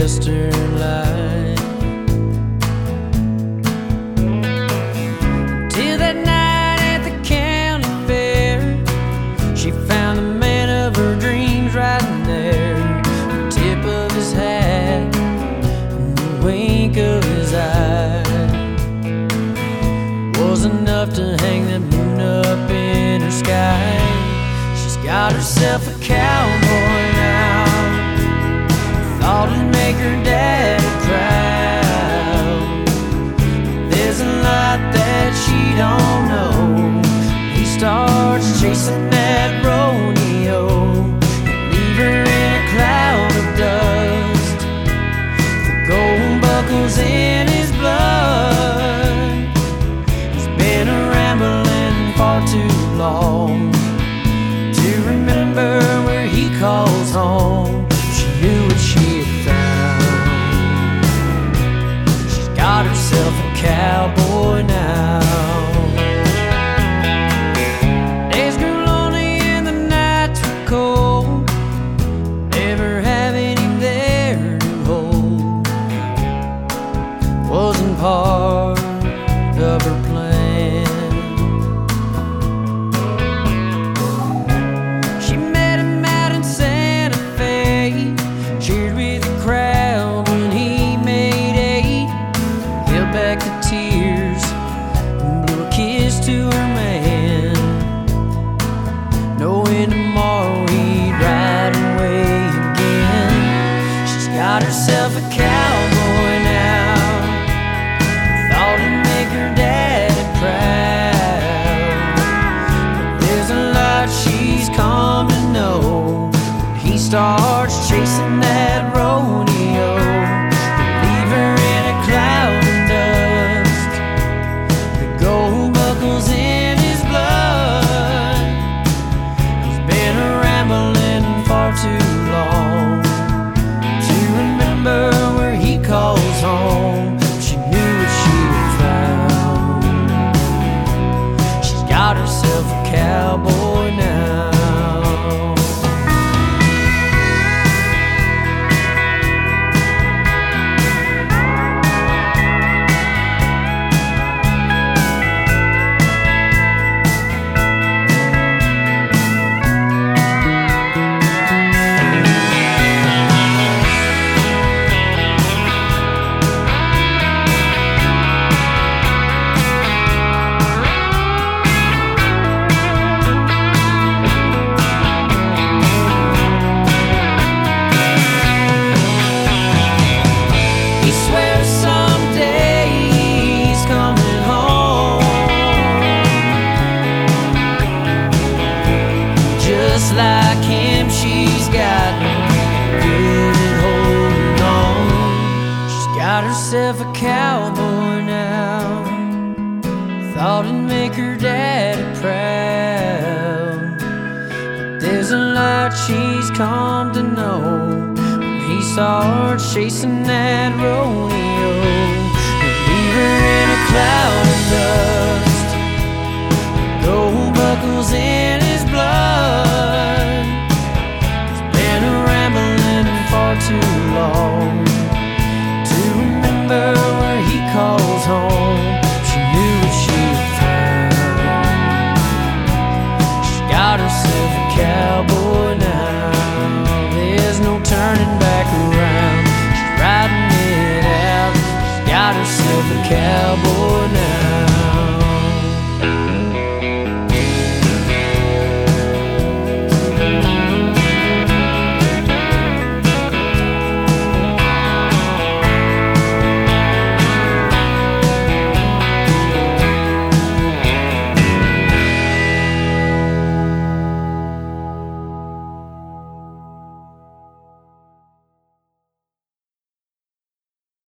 western light. Till that night at the county fair, she found the man of her dreams right there. The tip of his hat and the wink of his eye was enough to hang that moon up in her sky. She's got herself a cowboy now, thought it'd make her daddy proud. There's a lot that she don't know. He starts chasing that rodeo and leave her in a cloud of dust. The gold buckles in his blood. He's been a rambling far too long to remember where he calls home. She knew what she had found. She's got herself a cowboy now. Days grew lonely and the nights were cold, never having him there to hold wasn't part of her plan. She met him out in Santa Fe, cheered with the crowd when he made eight, held back the tears and blew a kiss to her man, knowing tomorrow he'd ride away again. She's got herself a cowboy now, thought it'd make her daddy proud. But there's a lot she's come to know when he starts chasing that rodeo and leave her in a cloud of dust. The gold buckles in his blood. He's been a rambling far too long to remember where he calls home. She knew what she had found. She's got herself a cowboy now. He swears someday he's coming home, just like him she's got good at holding on. She's got herself a cowboy now, thought it'd make her daddy proud. But there's a lot she's come to know when he starts chasing that rodeo and leave her in a cloud of dust. Gold buckles in his blood. He's been a rambling far too long